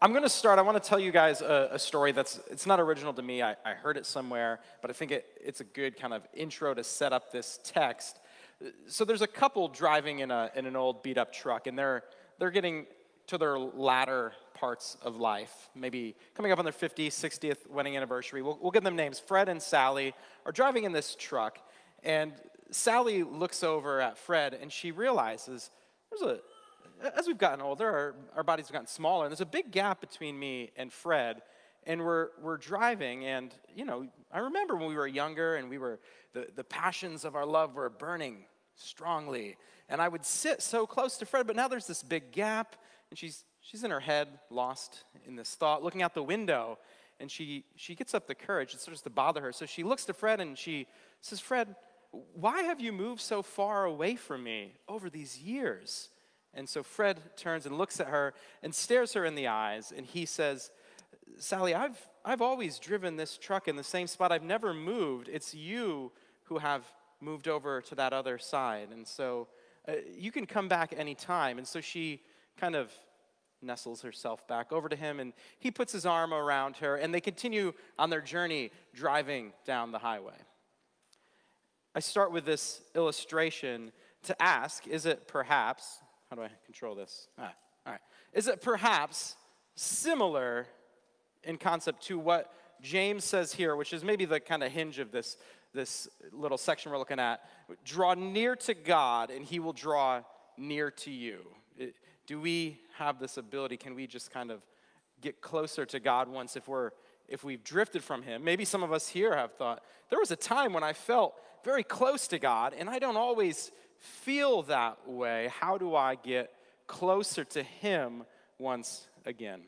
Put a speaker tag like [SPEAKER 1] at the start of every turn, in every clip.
[SPEAKER 1] I'm going to start. I want to tell you guys a story it's not original to me. I heard it somewhere, but I think it's a good kind of intro to set up this text. So there's a couple driving in an old beat up truck, and they're getting to their latter parts of life, maybe coming up on their 50th, 60th wedding anniversary. We'll give them names. Fred and Sally are driving in this truck, and Sally looks over at Fred, and she realizes as we've gotten older, our bodies have gotten smaller, and there's a big gap between me and Fred, and we're driving, and I remember when we were younger, and the passions of our love were burning strongly, and I would sit so close to Fred, but now there's this big gap, and she's in her head, lost in this thought, looking out the window, and she gets up the courage. It starts to bother her, so she looks to Fred, and she says, "Fred, why have you moved so far away from me over these years?" And so Fred turns and looks at her and stares her in the eyes, and he says, "Sally, I've always driven this truck in the same spot. I've never moved. It's you who have moved over to that other side, and so you can come back anytime." And so she kind of nestles herself back over to him, and he puts his arm around her, and they continue on their journey driving down the highway. I start with this illustration to ask, is it perhaps, how do I control this? All right. Is it perhaps similar in concept to what James says here, which is maybe the kind of hinge of this little section we're looking at? Draw near to God, and he will draw near to you. Do we have this ability? Can we just kind of get closer to God once if we've drifted from him? Maybe some of us here have thought, there was a time when I felt very close to God, and I don't always feel that way. How do I get closer to him once again?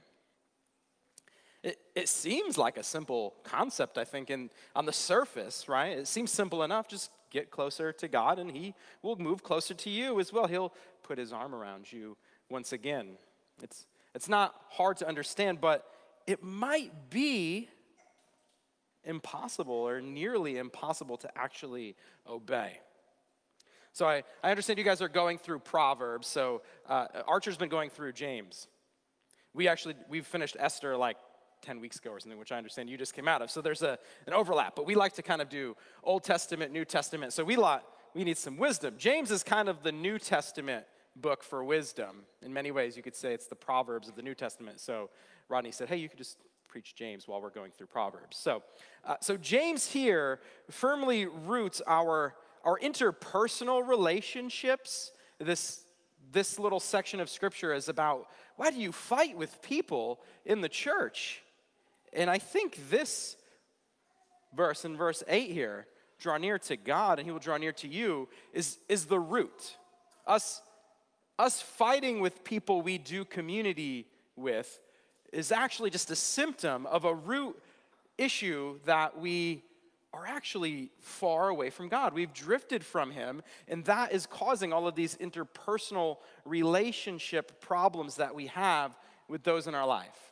[SPEAKER 1] It seems like a simple concept, I think, on the surface, right? It seems simple enough. Just get closer to God, and he will move closer to you as well. He'll put his arm around you once again. It's not hard to understand, but it might be impossible or nearly impossible to actually obey. So I understand you guys are going through Proverbs, so Archer's been going through James. We've finished Esther like 10 weeks ago or something, which I understand you just came out of. So there's an overlap, but we like to kind of do Old Testament, New Testament. So we need some wisdom. James is kind of the New Testament book for wisdom. In many ways, you could say it's the Proverbs of the New Testament. So Rodney said, hey, you could just preach James while we're going through Proverbs. So James here firmly roots our interpersonal relationships. This little section of scripture is about, why do you fight with people in the church? And I think this verse, in verse 8 here, draw near to God and he will draw near to you, is the root. Us fighting with people we do community with is actually just a symptom of a root issue that we are actually far away from God. We've drifted from him, and that is causing all of these interpersonal relationship problems that we have with those in our life.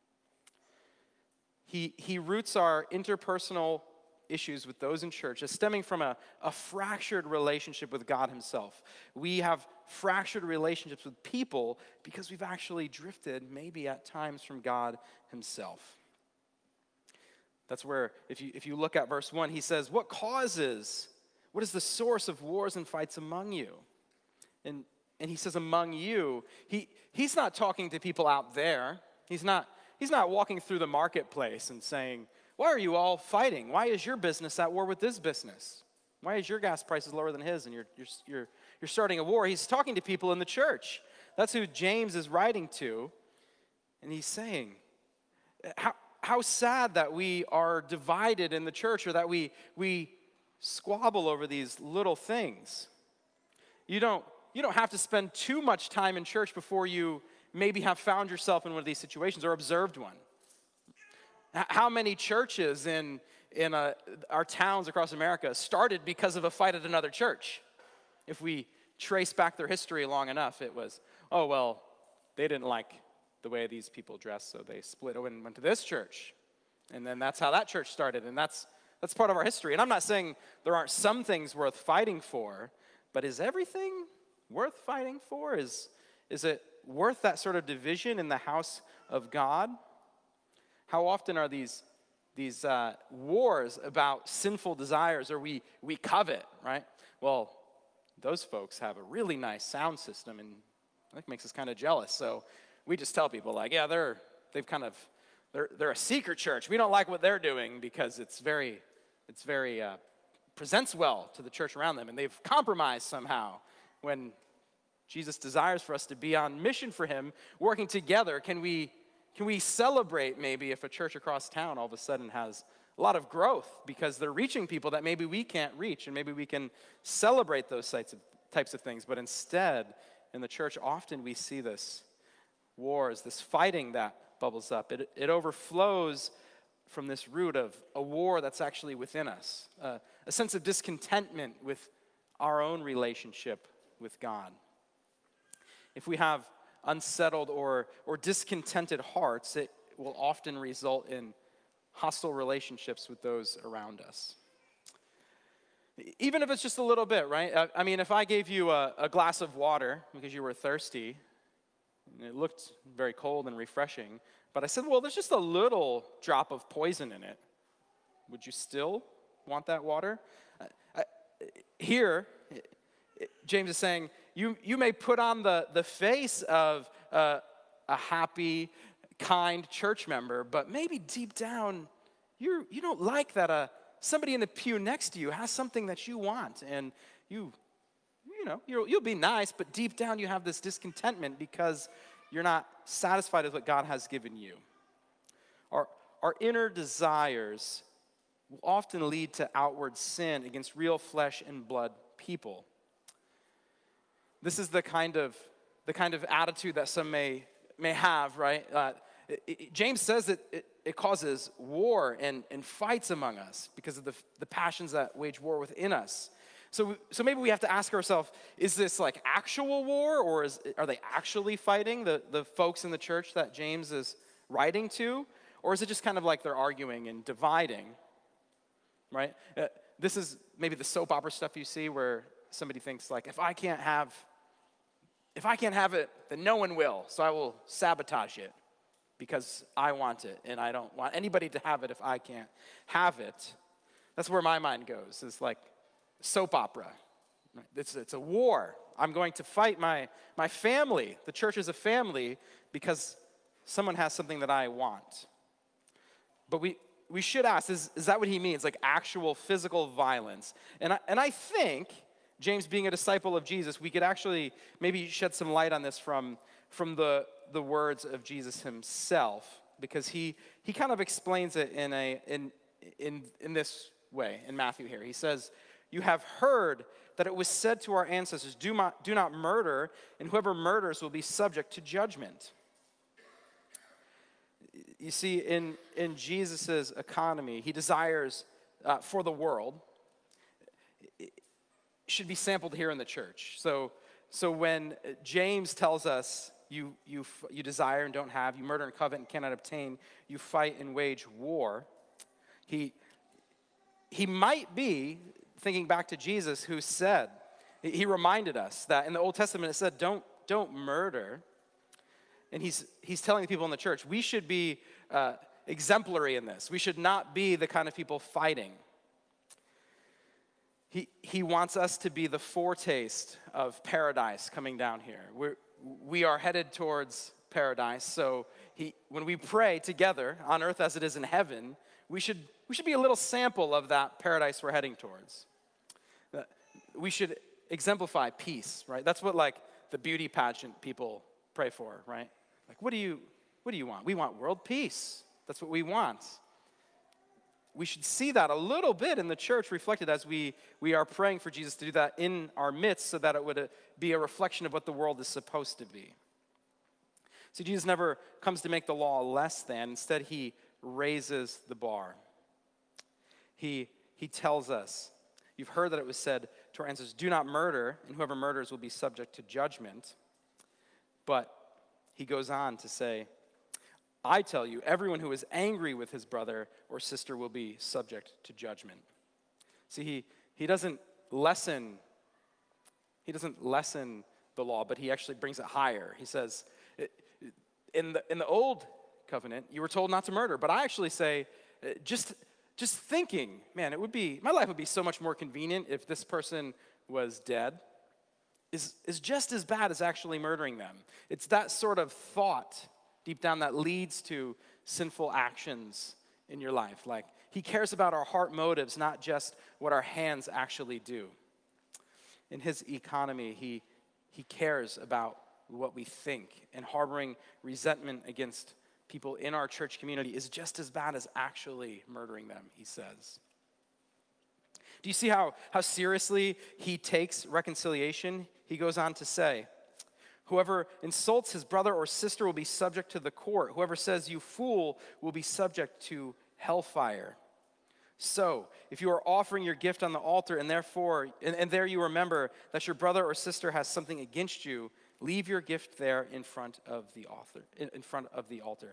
[SPEAKER 1] He roots our interpersonal issues with those in church as stemming from a fractured relationship with God himself. We have fractured relationships with people because we've actually drifted maybe at times from God himself. That's where, if you look at verse 1, he says, what is the source of wars and fights among you? And he says among you, he's not talking to people out there. He's not walking through the marketplace and saying, why are you all fighting? Why is your business at war with this business? Why is your gas prices lower than his and you're starting a war? He's talking to people in the church. That's who James is writing to. And he's saying, how sad that we are divided in the church, or that we squabble over these little things. You don't have to spend too much time in church before you maybe have found yourself in one of these situations or observed one. How many churches in our towns across America started because of a fight at another church? If we trace back their history long enough, it was, oh, well, they didn't like the way these people dress, so they split and went to this church. And then that's how that church started, and that's part of our history. And I'm not saying there aren't some things worth fighting for, but is everything worth fighting for? Is it worth that sort of division in the house of God? How often are these wars about sinful desires, or we covet, right? Well, those folks have a really nice sound system, and that makes us kind of jealous. So we just tell people, like, yeah, they're a secret church. We don't like what they're doing because it's very presents well to the church around them, and they've compromised somehow. When Jesus desires for us to be on mission for him, working together, can we celebrate maybe if a church across town all of a sudden has a lot of growth because they're reaching people that maybe we can't reach, and maybe we can celebrate those types of things. But instead, in the church, often we see this wars, this fighting that bubbles up. It overflows from this root of a war that's actually within us, a sense of discontentment with our own relationship with God. If we have unsettled or discontented hearts, it will often result in hostile relationships with those around us. Even if it's just a little bit, right? I mean, if I gave you a glass of water because you were thirsty, and it looked very cold and refreshing, but I said, well, there's just a little drop of poison in it, would you still want that water? Here, James is saying, you may put on the face of a happy, kind church member, but maybe deep down, you don't like that somebody in the pew next to you has something that you want, and you'll be nice, but deep down you have this discontentment because you're not satisfied with what God has given you. Our inner desires will often lead to outward sin against real flesh and blood people. This is the kind of attitude that some may have, right? James says that it causes war and fights among us because of the passions that wage war within us. So maybe we have to ask ourselves, is this like actual war, or are they actually fighting, the folks in the church that James is writing to? Or is it just kind of like they're arguing and dividing, right? This is maybe the soap opera stuff you see where somebody thinks like, if I can't have it, then no one will, so I will sabotage it because I want it, and I don't want anybody to have it if I can't have it. That's where my mind goes, is like soap opera. It's a war. I'm going to fight my family. The church is a family because someone has something that I want. But we should ask, is that what he means, like actual physical violence? And I think, James being a disciple of Jesus, we could actually maybe shed some light on this from the words of Jesus himself, because he kind of explains it in this way in Matthew here. He says, "You have heard that it was said to our ancestors, do not murder, and whoever murders will be subject to judgment." You see, in Jesus' economy, he desires for the world. It should be sampled here in the church. So when James tells us you desire and don't have, you murder and covet and cannot obtain, you fight and wage war, he might be thinking back to Jesus, who said, he reminded us that in the Old Testament it said, don't murder. And he's telling the people in the church, we should be exemplary in this. We should not be the kind of people fighting. He wants us to be the foretaste of paradise coming down here. We are headed towards paradise. So when we pray together on earth as it is in heaven, we should be a little sample of that paradise we're heading towards. We should exemplify peace, right? That's what like the beauty pageant people pray for, right? Like, what do you want? We want world peace. That's what we want. We should see that a little bit in the church reflected as we are praying for Jesus to do that in our midst, so that it would be a reflection of what the world is supposed to be. See, Jesus never comes to make the law less than. Instead, he raises the bar. He tells us, you've heard that it was said to our ancestors, do not murder, and whoever murders will be subject to judgment. But he goes on to say, I tell you, everyone who is angry with his brother or sister will be subject to judgment. See, he doesn't lessen the law, but he actually brings it higher. He says, In the old covenant, you were told not to murder, but I actually say, just thinking, man, my life would be so much more convenient if this person was dead, is just as bad as actually murdering them. It's that sort of thought deep down that leads to sinful actions in your life. Like, he cares about our heart motives, not just what our hands actually do. In his economy, he cares about what we think, and harboring resentment against people in our church community is just as bad as actually murdering them, he says. Do you see how seriously he takes reconciliation? He goes on to say, whoever insults his brother or sister will be subject to the court. Whoever says you fool will be subject to hellfire. So, if you are offering your gift on the altar and there you remember that your brother or sister has something against you, leave your gift there in front of the altar.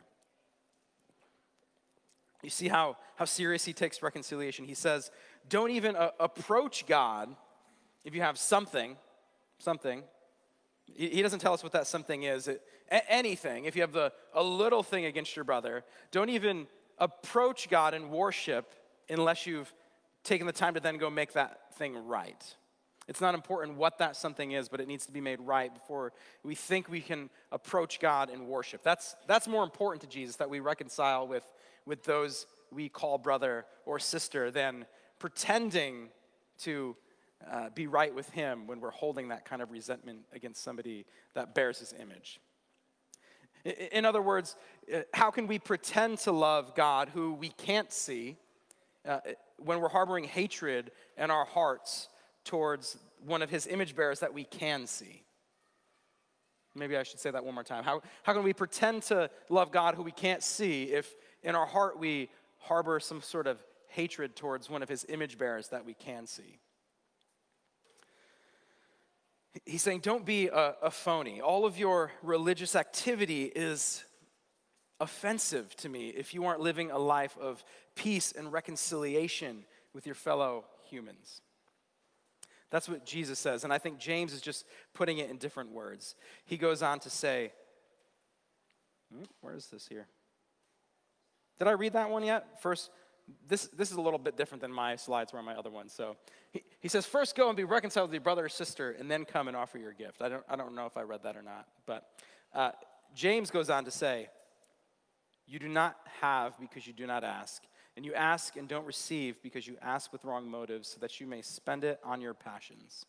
[SPEAKER 1] You see how serious he takes reconciliation. He says, don't even approach God if you have something. He doesn't tell us what that something is. Anything. If you have a little thing against your brother, don't even approach God in worship unless you've taken the time to then go make that thing right. It's not important what that something is, but it needs to be made right before we think we can approach God in worship. That's more important to Jesus, that we reconcile with those we call brother or sister than pretending to be right with him when we're holding that kind of resentment against somebody that bears his image. In other words, how can we pretend to love God who we can't see when we're harboring hatred in our hearts towards one of his image bearers that we can see? Maybe I should say that one more time. How can we pretend to love God who we can't see if in our heart we harbor some sort of hatred towards one of his image bearers that we can see? He's saying, don't be a phony. All of your religious activity is offensive to me if you aren't living a life of peace and reconciliation with your fellow humans. That's what Jesus says, and I think James is just putting it in different words. He goes on to say, where is this here? Did I read that one yet? First, this is a little bit different than my slides were on my other one. So he says, first go and be reconciled with your brother or sister, and then come and offer your gift. I don't know if I read that or not, but James goes on to say, you do not have because you do not ask. And you ask and don't receive because you ask with wrong motives so that you may spend it on your passions.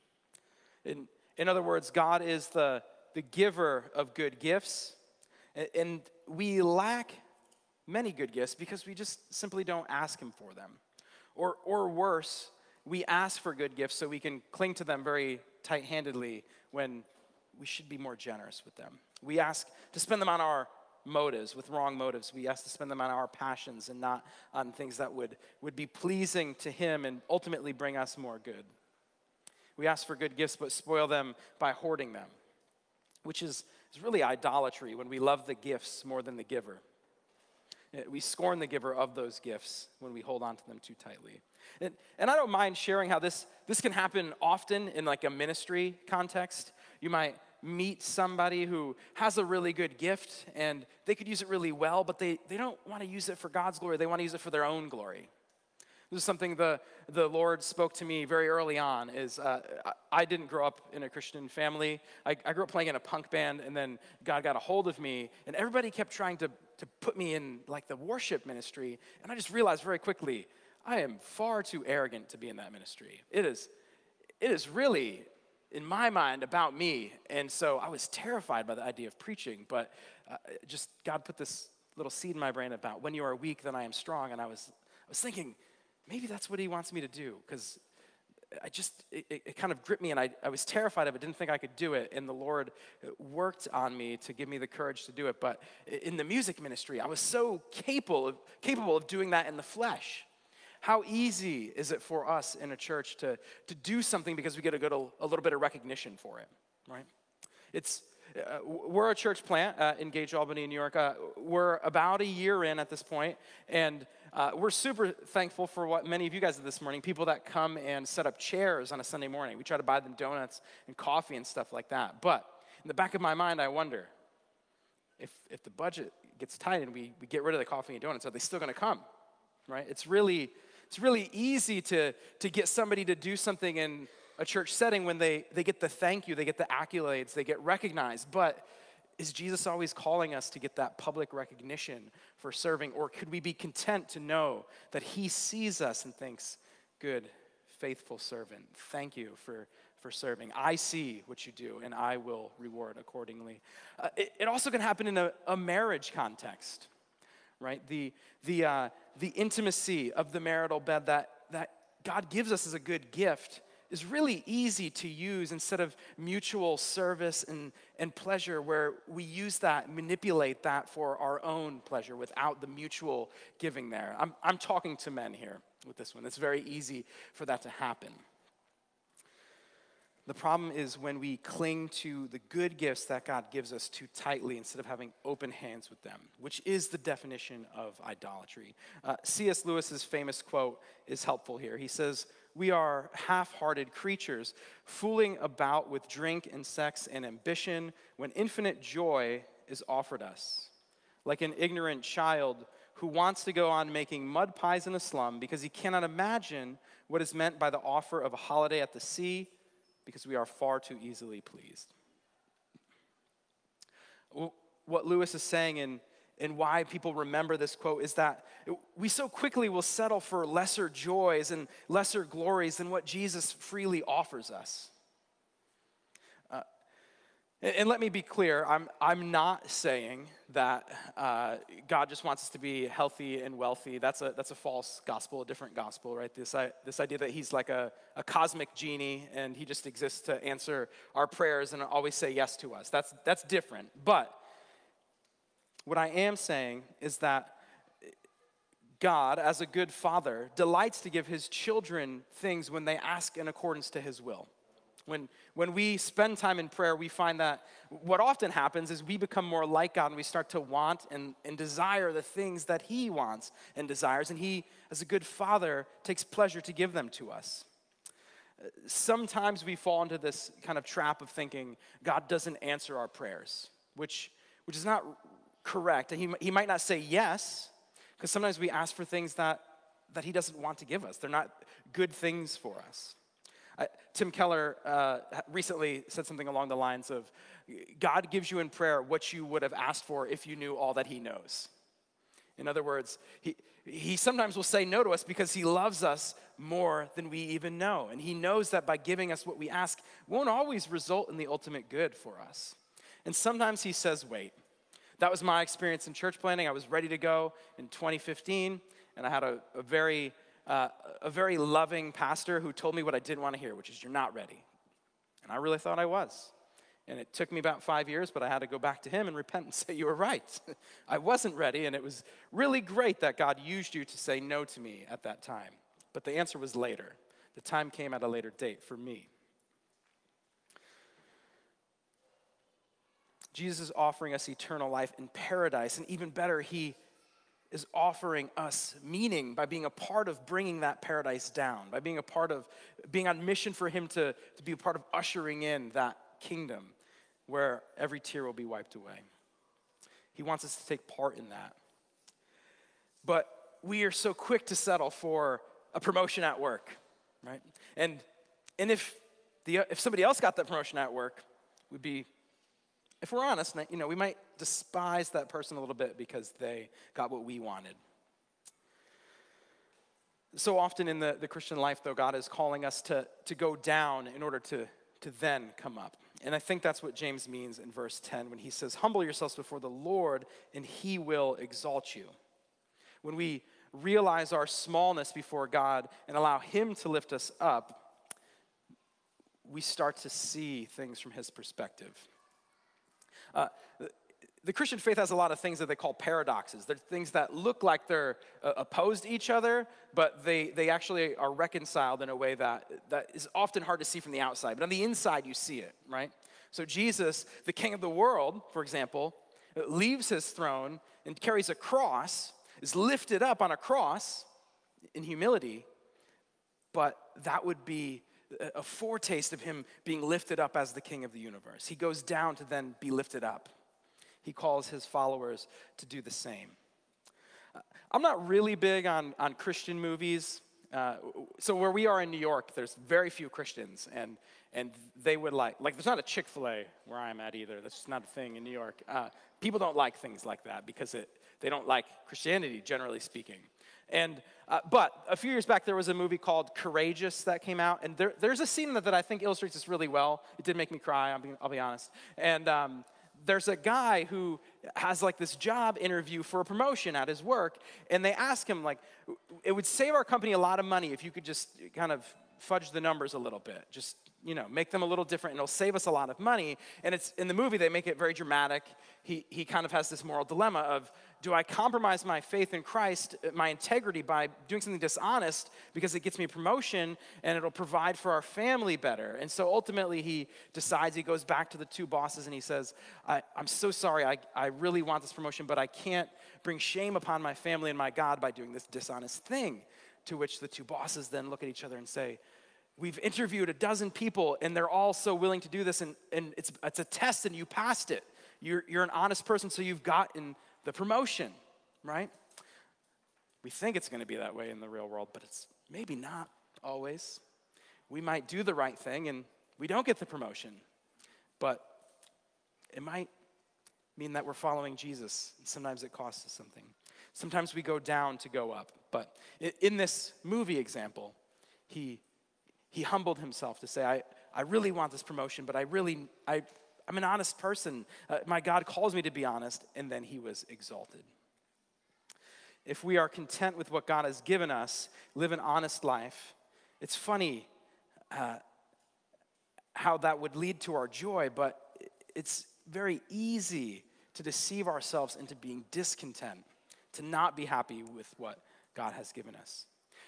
[SPEAKER 1] In other words, God is the giver of good gifts, and we lack many good gifts because we just simply don't ask him for them. Or worse, we ask for good gifts so we can cling to them very tight-handedly when we should be more generous with them. We ask to spend them on our motives, with wrong motives. We ask to spend them on our passions and not on things that would be pleasing to him and ultimately bring us more good. We ask for good gifts but spoil them by hoarding them, which is really idolatry when we love the gifts more than the giver. We scorn the giver of those gifts when we hold on to them too tightly. And I don't mind sharing how this can happen often in like a ministry context. You might meet somebody who has a really good gift and they could use it really well, but they don't want to use it for God's glory. They want to use it for their own glory. This is something the Lord spoke to me very early on. I didn't grow up in a Christian family. I grew up playing in a punk band, and then God got a hold of me, and everybody kept trying to put me in like the worship ministry, and I just realized very quickly, I am far too arrogant to be in that ministry. It is really, in my mind, about me, and so I was terrified by the idea of preaching, but just God put this little seed in my brain about when you are weak, then I am strong, and I was thinking, maybe that's what he wants me to do, because it kind of gripped me, and I was terrified of it, didn't think I could do it, and the Lord worked on me to give me the courage to do it. But in the music ministry, I was so capable of doing that in the flesh. How easy is it for us in a church to do something because we get a little bit of recognition for it, right? We're a church plant in Gage, Albany, New York. We're about a year in at this point, and we're super thankful for what many of you guys did this morning, people that come and set up chairs on a Sunday morning. We try to buy them donuts and coffee and stuff like that. But in the back of my mind, I wonder, if the budget gets tight and we get rid of the coffee and donuts, are they still going to come, right? It's really easy to get somebody to do something in a church setting when they get the thank you, they get the accolades, they get recognized. But is Jesus always calling us to get that public recognition for serving? Or could we be content to know that he sees us and thinks, good, faithful servant, thank you for serving. I see what you do, and I will reward accordingly. It also can happen in a marriage context, right? The intimacy of the marital bed that God gives us as a good gift is really easy to use instead of mutual service and pleasure, where we use that, manipulate that for our own pleasure without the mutual giving there. I'm talking to men here with this one. It's very easy for that to happen. The problem is when we cling to the good gifts that God gives us too tightly instead of having open hands with them, which is the definition of idolatry. C.S. Lewis's famous quote is helpful here. He says, "We are half-hearted creatures, fooling about with drink and sex and ambition when infinite joy is offered us. Like an ignorant child who wants to go on making mud pies in a slum because he cannot imagine what is meant by the offer of a holiday at the sea, because we are far too easily pleased." What Lewis is saying and why people remember this quote is that we so quickly will settle for lesser joys and lesser glories than what Jesus freely offers us. And let me be clear, I'm not saying that God just wants us to be healthy and wealthy. That's a false gospel, a different gospel, right? This idea that he's like a cosmic genie and he just exists to answer our prayers and always say yes to us. That's different. But what I am saying is that God, as a good father, delights to give his children things when they ask in accordance to his will. When we spend time in prayer, we find that what often happens is we become more like God and we start to want and desire the things that he wants and desires, and he, as a good father, takes pleasure to give them to us. Sometimes we fall into this kind of trap of thinking God doesn't answer our prayers, which is not correct. And he might not say yes, because sometimes we ask for things that he doesn't want to give us. They're not good things for us. Tim Keller recently said something along the lines of, God gives you in prayer what you would have asked for if you knew all that he knows. In other words, he sometimes will say no to us because he loves us more than we even know. And he knows that by giving us what we ask won't always result in the ultimate good for us. And sometimes he says, wait. That was my experience in church planting. I was ready to go in 2015, and I had a very loving pastor who told me what I didn't want to hear, which is, you're not ready. And I really thought I was. And it took me about 5 years, but I had to go back to him and repent and say, you were right. I wasn't ready, and it was really great that God used you to say no to me at that time. But the answer was later. The time came at a later date for me. Jesus is offering us eternal life in paradise, and even better, he is offering us meaning by being a part of bringing that paradise down, by being a part of being on mission for him to be a part of ushering in that kingdom where every tear will be wiped away. He wants us to take part in that. But we are so quick to settle for a promotion at work, right? And if somebody else got that promotion at work, we'd be, if we're honest, we might despise that person a little bit because they got what we wanted. So often in the Christian life, though, God is calling us to go down in order to then come up. And I think that's what James means in verse 10 when he says, humble yourselves before the Lord and he will exalt you. When we realize our smallness before God and allow him to lift us up, we start to see things from his perspective. The Christian faith has a lot of things that they call paradoxes. They're things that look like they're opposed to each other, but they actually are reconciled in a way that is often hard to see from the outside. But on the inside, you see it, right? So Jesus, the king of the world, for example, leaves his throne and carries a cross, is lifted up on a cross in humility, but that would be a foretaste of him being lifted up as the king of the universe. He goes down to then be lifted up. he calls his followers to do the same. I'm not really big on Christian movies. So where we are in New York, there's very few Christians, and they would like there's not a Chick-fil-A where I'm at either. That's just not a thing in New York. People don't like things like that because they don't like Christianity, generally speaking. And but a few years back, there was a movie called Courageous that came out, and there's a scene that I think illustrates this really well. It did make me cry, I'll be honest. And there's a guy who has like this job interview for a promotion at his work, and they ask him like, it would save our company a lot of money if you could just kind of fudge the numbers a little bit, just make them a little different, and it'll save us a lot of money. And it's in the movie they make it very dramatic. He kind of has this moral dilemma of, do I compromise my faith in Christ, my integrity, by doing something dishonest because it gets me a promotion and it'll provide for our family better? And so ultimately he decides, he goes back to the two bosses and he says, I'm so sorry, I really want this promotion, but I can't bring shame upon my family and my God by doing this dishonest thing. To which the two bosses then look at each other and say, we've interviewed a dozen people and they're all so willing to do this, and it's a test and you passed it. You're an honest person, so you've gotten the promotion, right? We think it's going to be that way in the real world, but it's maybe not always. We might do the right thing and we don't get the promotion, but it might mean that we're following Jesus. Sometimes it costs us something. Sometimes we go down to go up. But in this movie example, he humbled himself to say, I really want this promotion, but I'm an honest person. My God calls me to be honest, and then he was exalted. If we are content with what God has given us, live an honest life, it's funny how that would lead to our joy, but it's very easy to deceive ourselves into being discontent, to not be happy with what God has given us.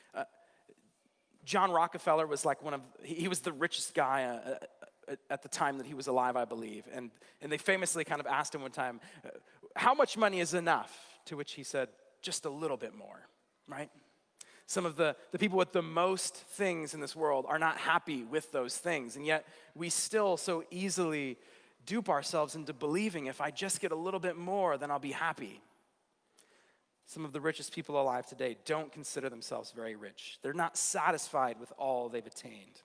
[SPEAKER 1] John Rockefeller was like he was the richest guy at the time that he was alive, I believe. And they famously kind of asked him one time, how much money is enough? To which he said, just a little bit more, right? Some of the people with the most things in this world are not happy with those things. And yet we still so easily dupe ourselves into believing if I just get a little bit more, then I'll be happy. Some of the richest people alive today don't consider themselves very rich. They're not satisfied with all they've attained.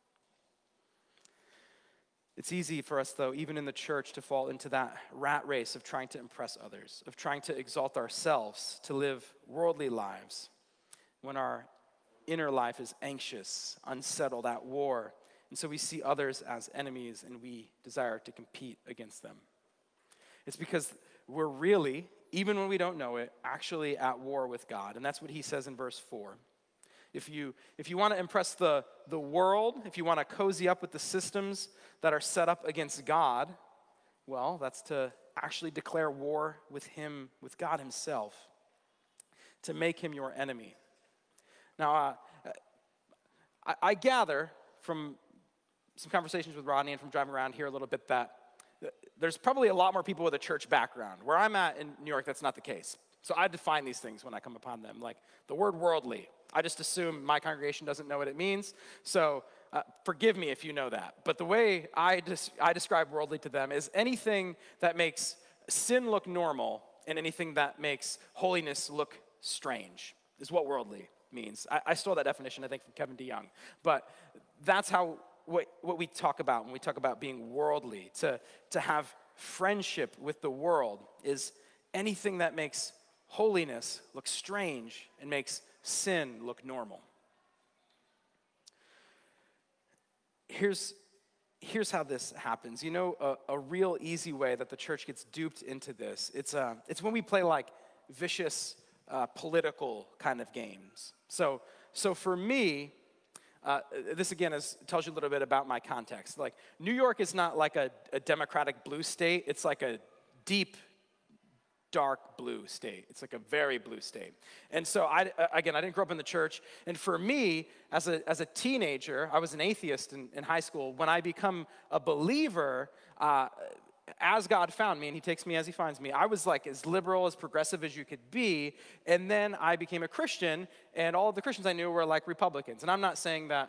[SPEAKER 1] It's easy for us, though, even in the church, to fall into that rat race of trying to impress others, of trying to exalt ourselves, to live worldly lives, when our inner life is anxious, unsettled, at war. And so we see others as enemies, and we desire to compete against them. It's because we're really, even when we don't know it, actually at war with God. And that's what he says in verse 4. If you want to impress the world, if you want to cozy up with the systems that are set up against God, well, that's to actually declare war with him, with God himself, to make him your enemy. Now, I gather from some conversations with Rodney and from driving around here a little bit that there's probably a lot more people with a church background. Where I'm at in New York, that's not the case. So I define these things when I come upon them. Like the word worldly, I just assume my congregation doesn't know what it means. So forgive me if you know that. But the way I describe worldly to them is anything that makes sin look normal and anything that makes holiness look strange is what worldly means. I stole that definition, I think, from Kevin DeYoung. But that's how what we talk about when we talk about being worldly. To have friendship with the world is anything that makes holiness look strange and makes sin look normal. Here's how this happens. You know, a real easy way that the church gets duped into this, it's when we play like vicious political kind of games. So for me, this again tells you a little bit about my context. Like New York is not like a democratic blue state. It's like a deep, dark blue state. It's like a very blue state. And so I didn't grow up in the church. And for me, as a teenager, I was an atheist in high school. When I become a believer, as God found me, and he takes me as he finds me, I was like as liberal, as progressive as you could be. And then I became a Christian, and all of the Christians I knew were like Republicans. And I'm not saying that,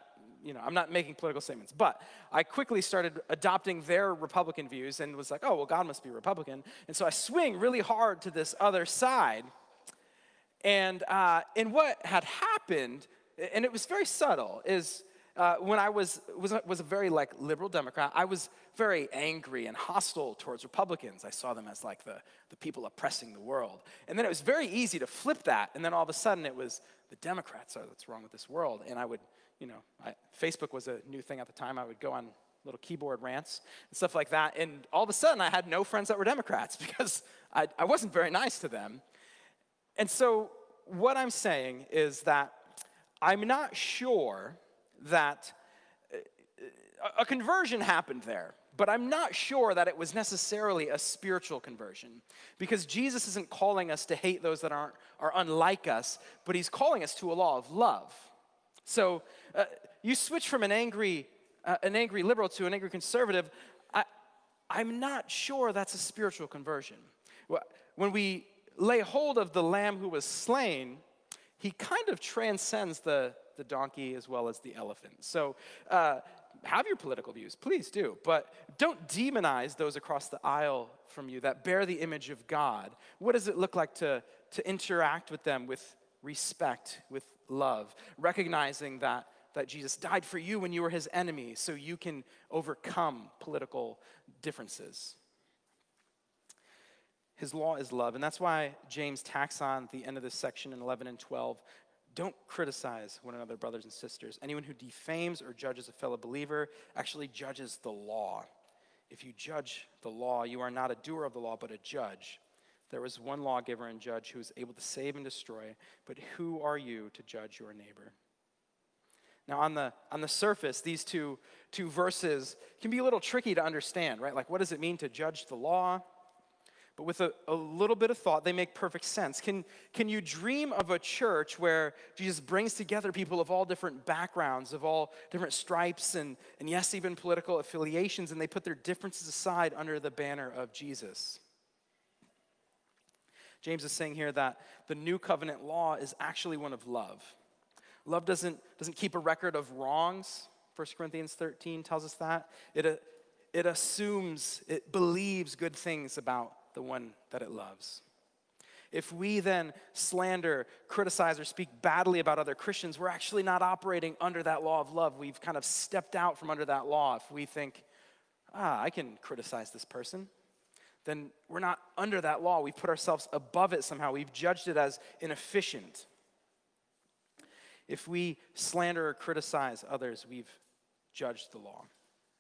[SPEAKER 1] I'm not making political statements, but I quickly started adopting their Republican views and was like, oh, well, God must be Republican. And so I swing really hard to this other side. And what had happened, and it was very subtle, is when I was a very liberal Democrat, I was very angry and hostile towards Republicans. I saw them as the people oppressing the world. And then it was very easy to flip that, and then all of a sudden it was the Democrats are what's wrong with this world. And I would, Facebook was a new thing at the time. I would go on little keyboard rants and stuff like that. And all of a sudden I had no friends that were Democrats because I wasn't very nice to them. And so what I'm saying is that I'm not sure that a conversion happened there, but I'm not sure that it was necessarily a spiritual conversion, because Jesus isn't calling us to hate those that are unlike us, but he's calling us to a law of love. So you switch from an angry liberal to an angry conservative. I'm not sure that's a spiritual conversion. When we lay hold of the lamb who was slain, he kind of transcends the donkey as well as the elephant. So have your political views, please do, but don't demonize those across the aisle from you that bear the image of God. What does it look like to interact with them with respect, with love, recognizing that Jesus died for you when you were his enemy so you can overcome political differences? His law is love, and that's why James tacks on at the end of this section in 11 and 12, don't criticize one another, brothers and sisters. Anyone who defames or judges a fellow believer actually judges the law. If you judge the law, you are not a doer of the law, but a judge. There was one lawgiver and judge who was able to save and destroy, but who are you to judge your neighbor? Now, on the surface, these two verses can be a little tricky to understand, right? Like, what does it mean to judge the law? But with a little bit of thought, they make perfect sense. Can you dream of a church where Jesus brings together people of all different backgrounds, of all different stripes, and yes, even political affiliations, and they put their differences aside under the banner of Jesus? James is saying here that the new covenant law is actually one of love. Love doesn't keep a record of wrongs. 1 Corinthians 13 tells us that. It assumes, it believes good things about the one that it loves. If we then slander, criticize, or speak badly about other Christians, we're actually not operating under that law of love. We've kind of stepped out from under that law. If we think, I can criticize this person, then we're not under that law. We've put ourselves above it somehow. We've judged it as inefficient. If we slander or criticize others, we've judged the law.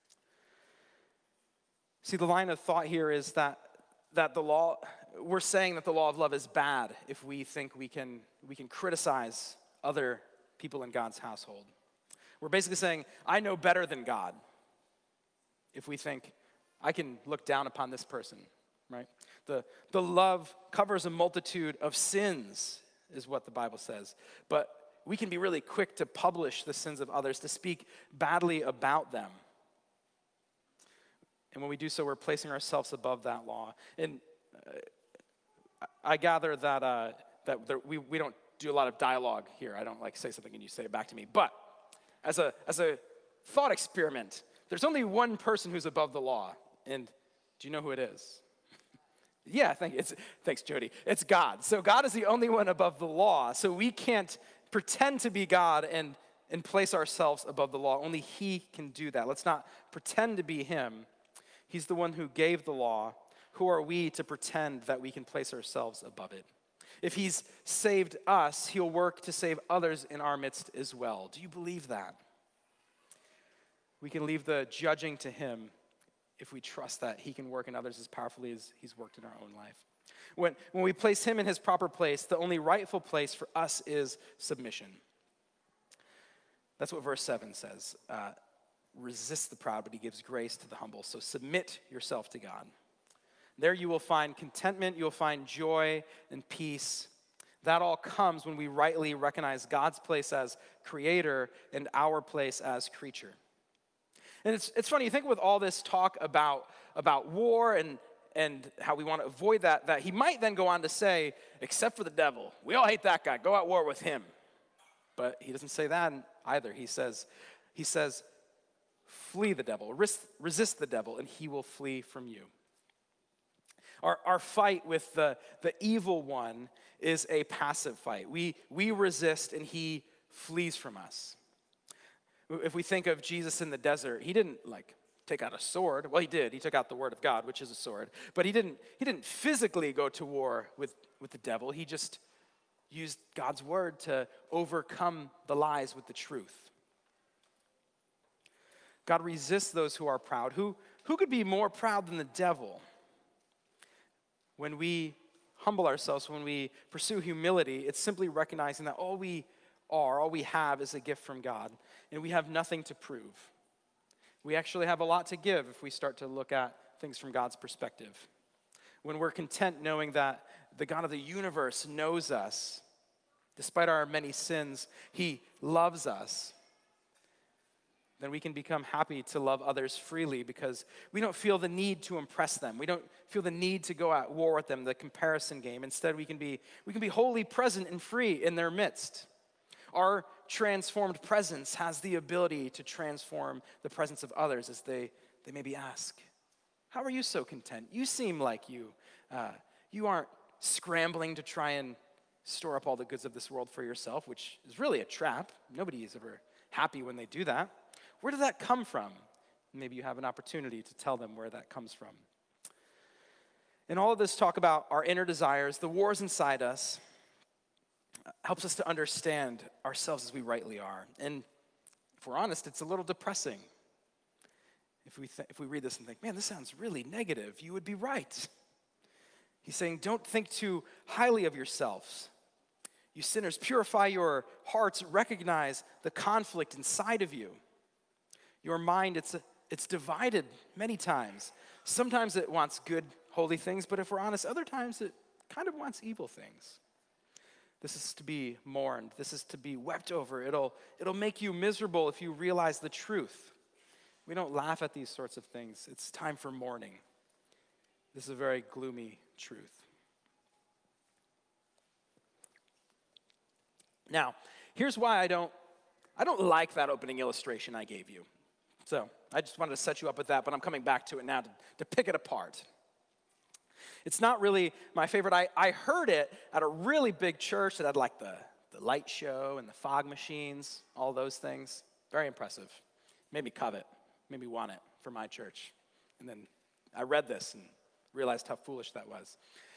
[SPEAKER 1] See, the line of thought here is that the law, we're saying that the law of love is bad if we think we can criticize other people in God's household. We're basically saying, I know better than God if we think I can look down upon this person, right? The love covers a multitude of sins, is what the Bible says. But we can be really quick to publish the sins of others, to speak badly about them. And when we do so, we're placing ourselves above that law. And I gather that we don't do a lot of dialogue here. I don't say something and you say it back to me. But as a thought experiment, there's only one person who's above the law. And do you know who it is? Yeah, thanks, Jody. It's God. So God is the only one above the law. So we can't pretend to be God and place ourselves above the law. Only he can do that. Let's not pretend to be him. He's the one who gave the law. Who are we to pretend that we can place ourselves above it? If he's saved us, he'll work to save others in our midst as well. Do you believe that? We can leave the judging to him if we trust that he can work in others as powerfully as he's worked in our own life. When we place him in his proper place, the only rightful place for us is submission. That's what verse 7 says. Resist the proud, but he gives grace to the humble. So submit yourself to God. There you will find contentment, you'll find joy and peace. That all comes when we rightly recognize God's place as creator and our place as creature. And it's funny, you think with all this talk about war and how we want to avoid that he might then go on to say, except for the devil, we all hate that guy, go at war with him. But he doesn't say that either. He says, He says, flee the devil, resist the devil, and he will flee from you. Our fight with the evil one is a passive fight. We resist and he flees from us. If we think of Jesus in the desert, he didn't take out a sword. Well, he did. He took out the word of God, which is a sword. But he didn't physically go to war with the devil. He just used God's word to overcome the lies with the truth. God resists those who are proud. Who could be more proud than the devil? When we humble ourselves, when we pursue humility, it's simply recognizing that all we have is a gift from God, and we have nothing to prove. We actually have a lot to give if we start to look at things from God's perspective. When we're content knowing that the God of the universe knows us, despite our many sins, he loves us, then we can become happy to love others freely because we don't feel the need to impress them. We don't feel the need to go at war with them, the comparison game. Instead, we can be wholly present and free in their midst. Our transformed presence has the ability to transform the presence of others as they maybe ask, how are you so content? You seem like you aren't scrambling to try and store up all the goods of this world for yourself, which is really a trap. Nobody is ever happy when they do that. Where did that come from? Maybe you have an opportunity to tell them where that comes from. And all of this talk about our inner desires, the wars inside us, helps us to understand ourselves as we rightly are. And if we're honest, it's a little depressing. If we read this and think, man, this sounds really negative, you would be right. He's saying, don't think too highly of yourselves. You sinners, purify your hearts, recognize the conflict inside of you. Your mind, it's divided many times. Sometimes it wants good, holy things, but if we're honest, other times it kind of wants evil things. This is to be mourned. This is to be wept over. It'll make you miserable if you realize the truth. We don't laugh at these sorts of things. It's time for mourning. This is a very gloomy truth. Now, here's why I don't like that opening illustration I gave you. So I just wanted to set you up with that, but I'm coming back to it now to pick it apart. It's not really my favorite. I heard it at a really big church that had like the light show and the fog machines, all those things. Very impressive. Made me covet, made me want it for my church. And then I read this and realized how foolish that was.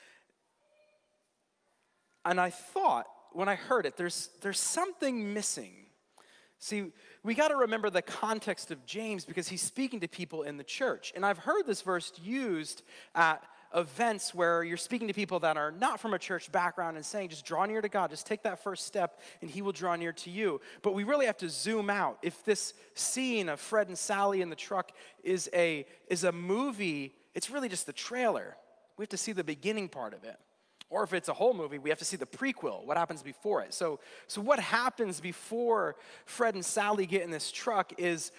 [SPEAKER 1] And I thought, when I heard it, there's something missing. See, we got to remember the context of James because he's speaking to people in the church. And I've heard this verse used at events where you're speaking to people that are not from a church background and saying, just draw near to God, just take that first step and he will draw near to you. But we really have to zoom out. If this scene of Fred and Sally in the truck is a movie, it's really just the trailer. We have to see the beginning part of it. Or if it's a whole movie, we have to see the prequel, what happens before it. So what happens before Fred and Sally get in this truck is,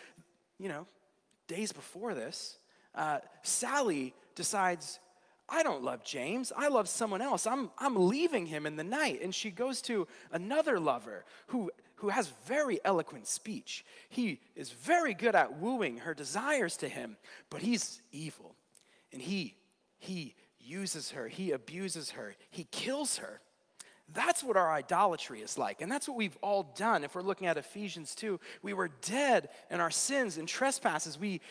[SPEAKER 1] days before this, Sally decides, I don't love James, I love someone else. I'm leaving him in the night. And she goes to another lover who has very eloquent speech. He is very good at wooing her desires to him, but he's evil. And he uses her, he abuses her, he kills her. That's what our idolatry is like, and that's what we've all done. If we're looking at Ephesians 2, we were dead in our sins and trespasses. We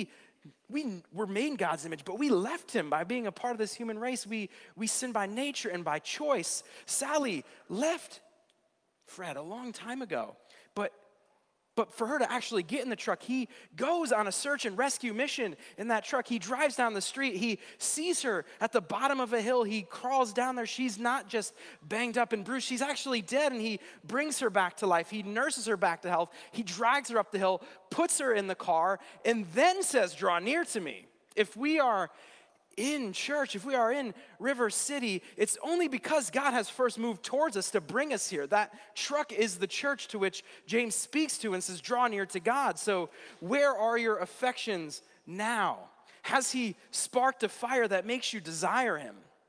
[SPEAKER 1] were made in God's image, but we left him by being a part of this human race. We sin by nature and by choice. Sally left Fred a long time ago, but for her to actually get in the truck, he goes on a search and rescue mission in that truck. He drives down the street. He sees her at the bottom of a hill. He crawls down there. She's not just banged up and bruised. She's actually dead, and he brings her back to life. He nurses her back to health. He drags her up the hill, puts her in the car, and then says, draw near to me. If we are in church, if we are in River City, it's only because God has first moved towards us to bring us here. That truck is the church to which James speaks to and says, draw near to God. So where are your affections now? Has he sparked a fire that makes you desire him?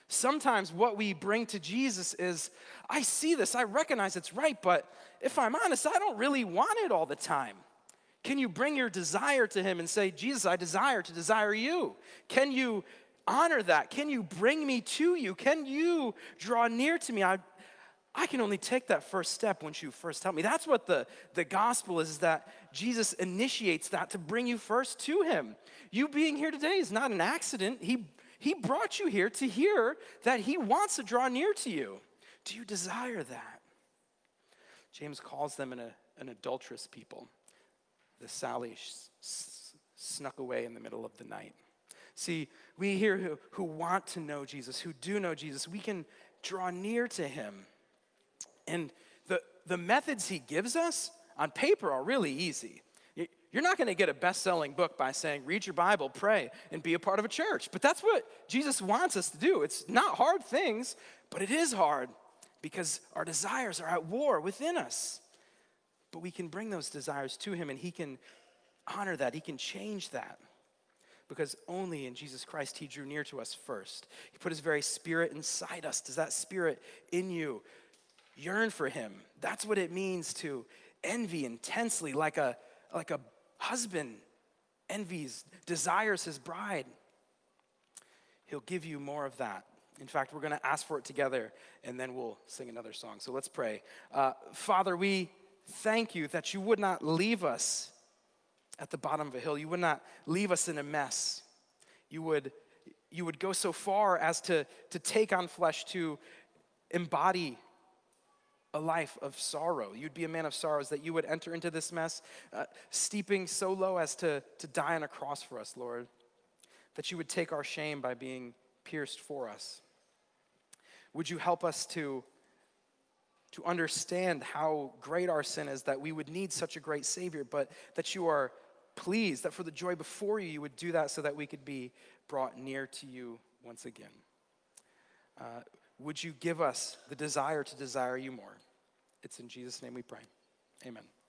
[SPEAKER 1] Sometimes what we bring to Jesus is, I see this, I recognize it's right, but if I'm honest, I don't really want it all the time. Can you bring your desire to him and say, Jesus, I desire to desire you? Can you honor that? Can you bring me to you? Can you draw near to me? I can only take that first step once you first help me. That's what the gospel is that Jesus initiates that to bring you first to him. You being here today is not an accident. He brought you here to hear that he wants to draw near to you. Do you desire that? James calls them an adulterous people. The Sally snuck away in the middle of the night. See, we here who want to know Jesus, who do know Jesus, we can draw near to him. And the methods he gives us on paper are really easy. You're not going to get a best-selling book by saying, read your Bible, pray, and be a part of a church. But that's what Jesus wants us to do. It's not hard things, but it is hard because our desires are at war within us. But we can bring those desires to him, and he can honor that. He can change that. Because only in Jesus Christ he drew near to us first. He put his very spirit inside us. Does that spirit in you yearn for him? That's what it means to envy intensely, like a husband envies, desires his bride. He'll give you more of that. In fact, we're going to ask for it together, and then we'll sing another song. So let's pray. Father, we thank you that you would not leave us at the bottom of a hill. You would not leave us in a mess. You would go so far as to take on flesh, to embody a life of sorrow. You'd be a man of sorrows, that you would enter into this mess, steeping so low as to die on a cross for us, Lord. That you would take our shame by being pierced for us. Would you help us to understand how great our sin is, that we would need such a great Savior, but that you are pleased that for the joy before you, you would do that so that we could be brought near to you once again. Would you give us the desire to desire you more? It's in Jesus' name we pray. Amen.